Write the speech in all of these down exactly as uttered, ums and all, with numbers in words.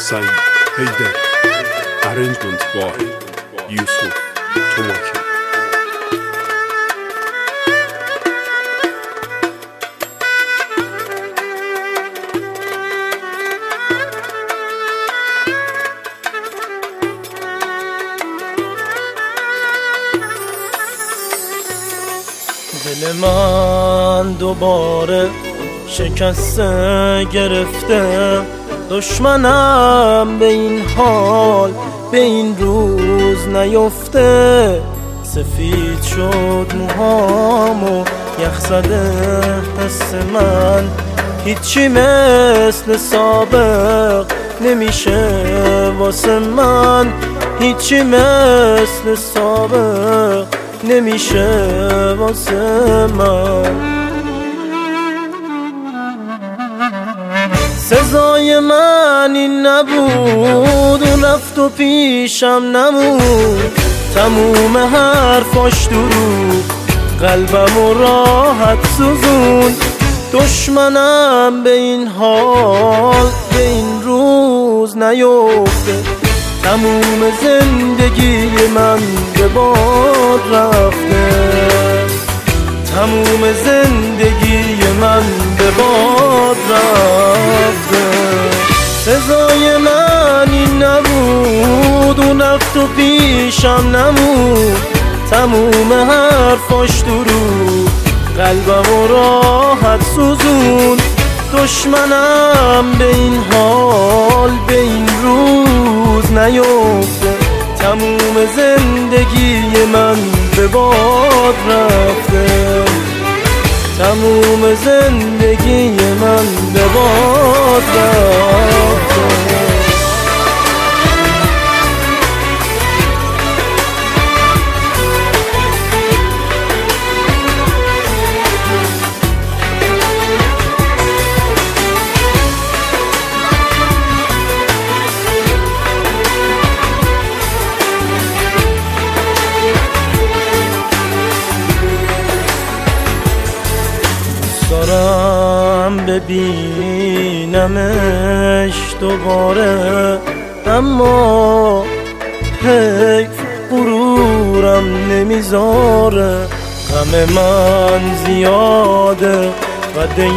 Saeed Haydar. Arrangement by Yusuf Tomaki. دل من دوباره شکسته گرفته، دشمنم به این حال به این روز نیفته. سفید شد موهام و یخ زده حس من، هیچی مثل سابق نمیشه واسه من، هیچی مثل سابق نمیشه واسه من. سزای من این نبود، اون رفت و پیشم نمود، تموم حرفاش دروغ قلبم و راحت سوزون. دشمنم به این حال به این روز نیفته، تموم زندگی من به باد رفته، تموم زندگی من به باد رفته. سزای من این نبود، اون رفت و پیشم نمود، تموم حرفاش دروغ قلبم و راحت سوزون. دشمنم به این حال به این روز نیفته، تموم زندگی من به باد رفته، تموم زندگی من به باد رفته. دارم ببینمش دوباره، اما حیف غرورم نمیذاره. غم من زیاده قده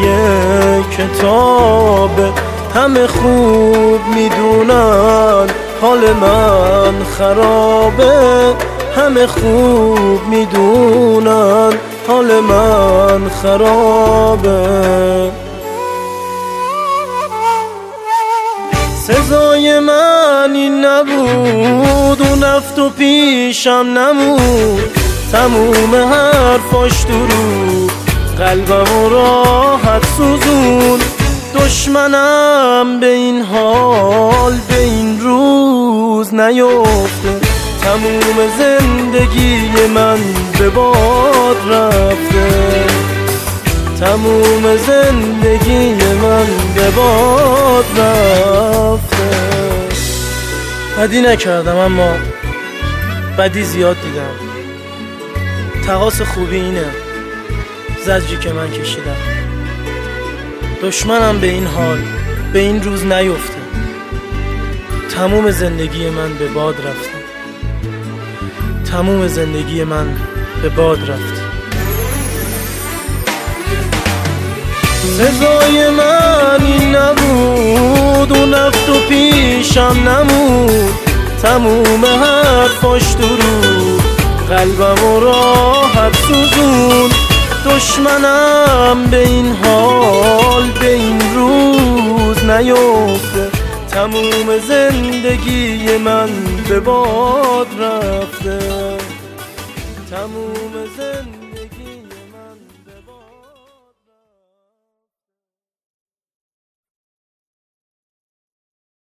کتابه، همه خوب میدونن حال من خرابه، همه خوب میدونن حال من خرابه. سزای من این نبود، اون رفت و پیشم نمود، تموم حرفاش دروغ قلبم و راحت سوزون. دشمنم به این حال به این روز نیفته، تموم زندگی من به باد رفته، تموم زندگی من به باد رفته. بدی نکردم اما بدی زیاد دیدم، تقاص خوبی اینه زجری که من کشیدم. دشمنم به این حال به این روز نیفته، تموم زندگی من به باد رفته، تموم زندگی من به باد رفت. سزای من این نبود، اون رفت و پیشم نمود، تموم حرفاش دروغ قلبم و راحت سوزون. دشمنم به این حال به این روز نیفته، تموم زندگی من به باد رفته، تموم زندگی